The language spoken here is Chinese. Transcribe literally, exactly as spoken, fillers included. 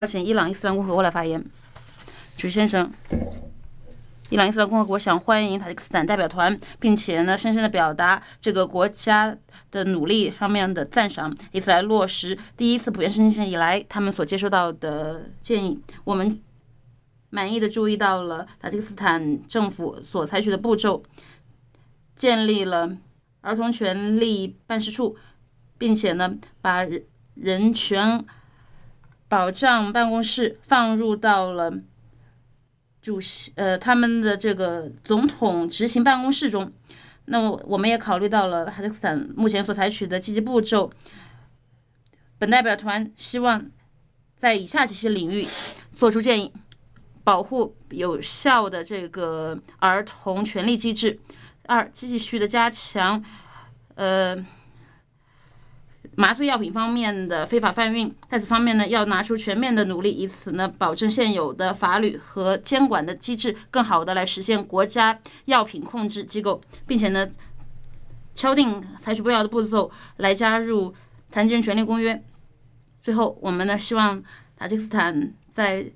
邀请伊朗伊斯兰共和国来发言。主席先生，伊朗伊斯兰共和国想欢迎塔吉克斯坦代表团，并且呢，深深的表达这个国家的努力方面的赞赏，以此来落实第一次普遍申请以来他们所接收到的建议。我们满意的注意到了塔吉克斯坦政府所采取的步骤，建立了儿童权利办事处，并且呢，把人权保障办公室放入到了主席呃他们的这个总统执行办公室中。那我们也考虑到了哈萨克斯坦目前所采取的积极步骤。本代表团希望在以下这些领域做出建议：保护有效的这个儿童权利机制；二，继续的加强呃。麻醉药品方面的非法贩运，在此方面呢，要拿出全面的努力，以此呢，保证现有的法律和监管的机制更好的来实现国家药品控制机构，并且呢，敲定采取必要的步骤来加入残疾人权利公约。最后，我们呢希望塔吉克斯坦在